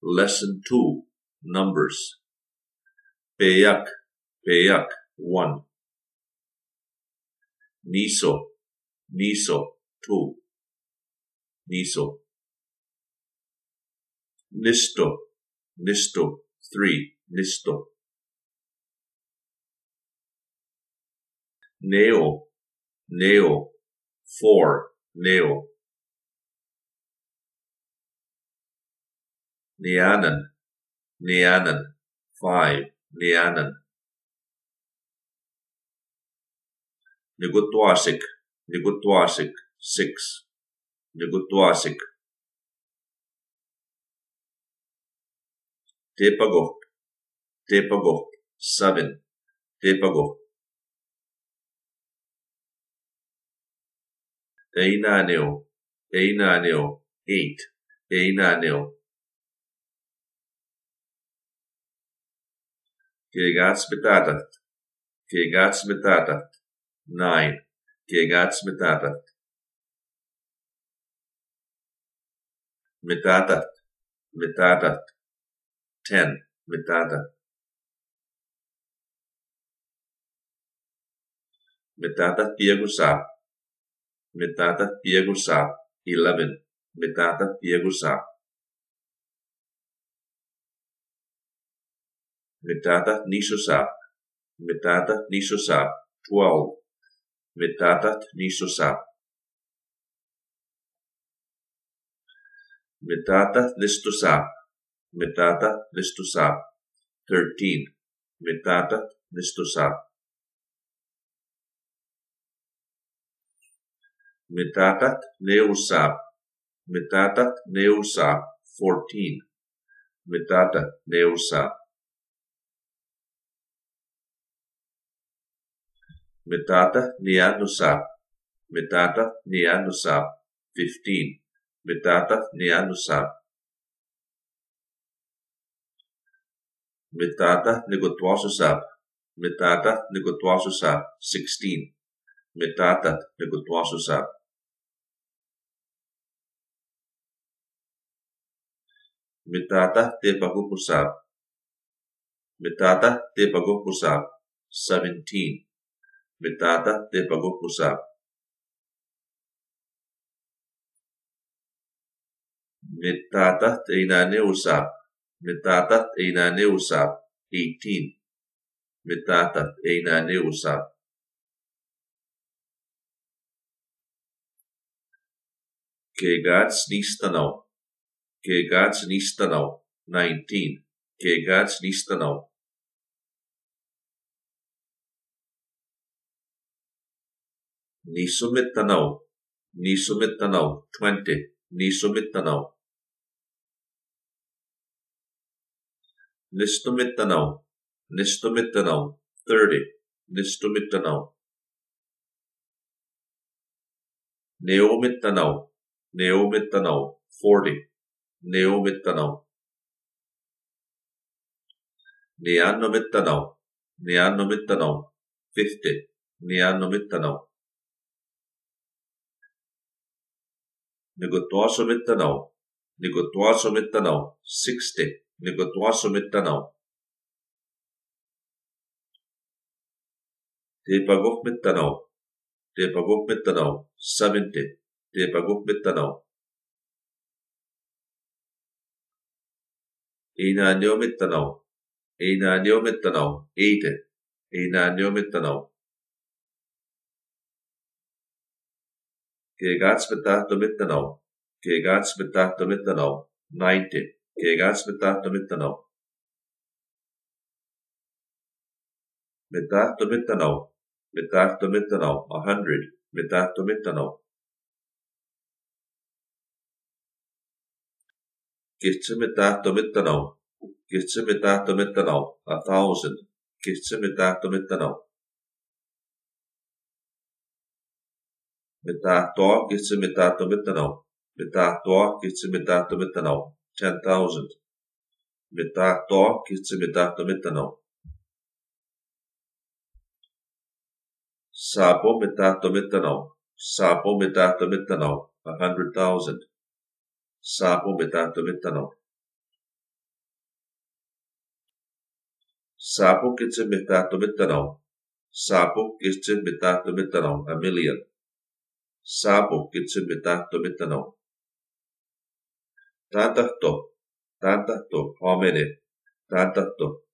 Lesson 2, Numbers. Peyak, 1. Niso, 2. Niso. Nisto, 3. Nisto. Neo, 4. Neo. Nianan, 5. Nianan. Nigutuasik, 6. Nigutuasik. Tepagok, 7. Tepagok. Einaneo, 8. Einaneo. Kegats metatat, 9. Kegats metatat. Metatat, 10. Metatat. Metatat piagusap, 11. Metatat piagusap. Metatat nisosap, 12. Metatat nisosap. Metatat listosap, 13. Metatat listosap. Metatat neusap, 14. Metatat neusap. Metatat nianusap, 15. Metatat nianusap. Metatat negotuasusap, 16. Metatat negotuasusap. Metatat tepagupusap, 17. Metatat tepagupusap. Metatat einaneusap, 18. Metatat einaneusap. Kegats nistanau, 19. Kegats nistanau. Nisumitanau, 20. Nisumitanau. Nistomitanau, 30. Nistomitanau. Neomitanau, 40. Neomitanau. Neanomitanau, 50. Neanomitanau. Negotuasomitanau, 60. Negotuasomitanau. Tepagokmitanau, 70. Tepagokmitanau. Einaneomitanau, 8. Einaneomitanau. Kegats metatomitanau, 90. Kegats metatomitanau. Metatomitanau, 100. Metatomitanau. Kitsimetaatomitanau, 1,000. Kitsimetaatomitanau. Metatoa kitsimetaatomitanau, 10,000. Metatoa kitsimetaatomitanau. Sapo metatomitanau, 100,000. Sapo metatomitanau. Sapu kitse mitahto mittanau. Sapu kitse mitahto mittanau. A million. Sapu kitse mitahto mittanau. Tantahto. Tantahto. How many? Tantahto.